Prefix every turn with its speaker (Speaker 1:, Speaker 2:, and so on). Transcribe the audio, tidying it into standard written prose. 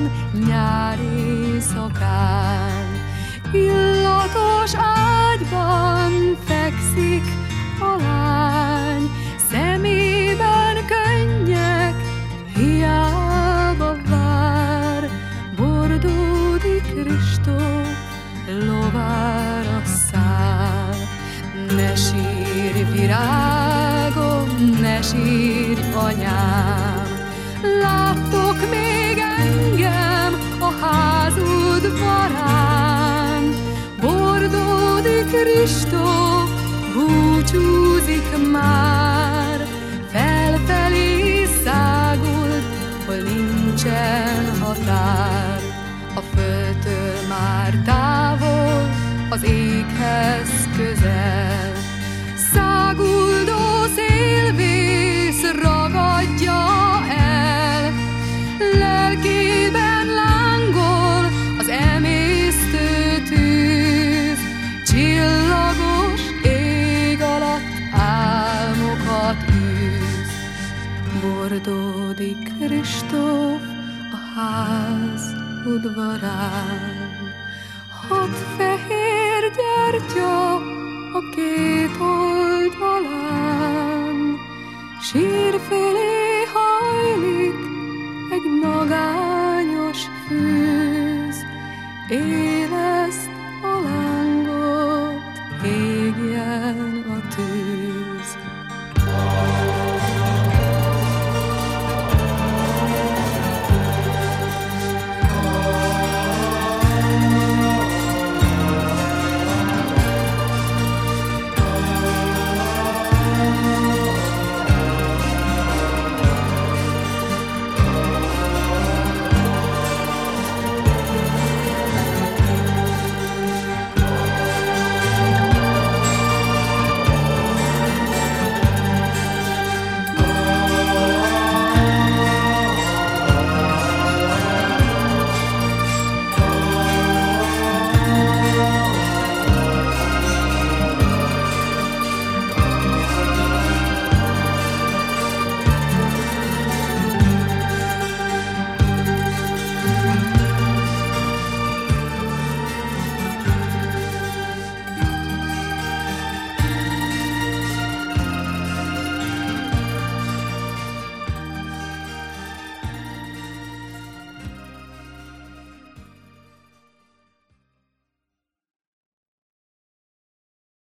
Speaker 1: nyári szakán. Illatos ágyban fekszik a lány, szemében könnyek, hiába vár. Bordódik Kristóf, lovára száll. Ne sírj, virágom, ne sírj, anyám, láttok még engem a ház udvarán. Bordódik Kristóf, búcsúzik már, felfelé száguld, hol nincsen határ. A földtől már távol, az éghez közel, száguldó szélvész ragadja el. Lelkében lángol az emésztő tűz, csillagos ég alatt álmokat űz. Bordódik Kristóf a ház udvarán, 6 fehér gyertya a két oldalán. Sír fölé hajlik egy magányos fűz,